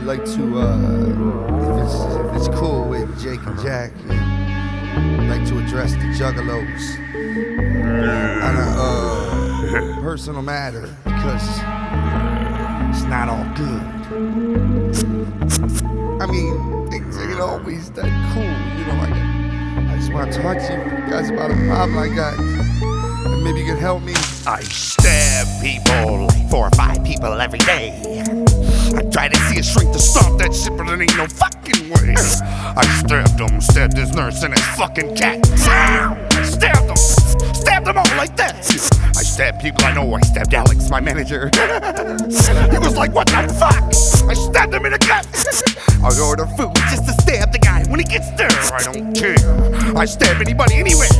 like to, if it's cool with Jake and Jack, I'd like to address the Juggalos on a personal matter because it's not all good. I mean, things ain't always that cool, you know. I just want to talk to you guys about a problem I got, and maybe you can help me. I stab people, like 4 or 5 people every day. I try to see a shrink to stop that shit, but it ain't no fucking way. I stabbed his nurse and his fucking cat. I stabbed them all like that. I stabbed people I know. I stabbed Alex, my manager. He was like, what the fuck? I stabbed him in the gut. I'll order food just to stab the guy when he gets there. I don't care. I stab anybody anywhere.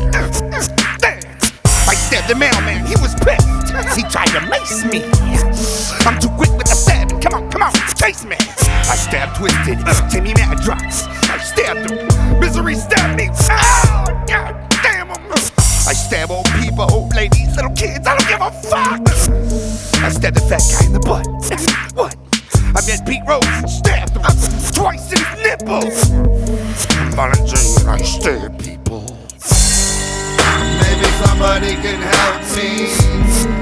I stabbed the mailman, he was pissed. He tried to mace me. I'm too quick with the stabbing, come on, chase me. I stabbed Twisted, Timmy Madrox. I stabbed him, Misery stabbed me. Oh, god damn him. I stab old people, old ladies, little kids, I don't give a fuck. I stabbed the fat guy in the butt. What? I met Pete Rose and stabbed him twice in his nipples. I'm volunteering, I stab people. Maybe somebody can help me.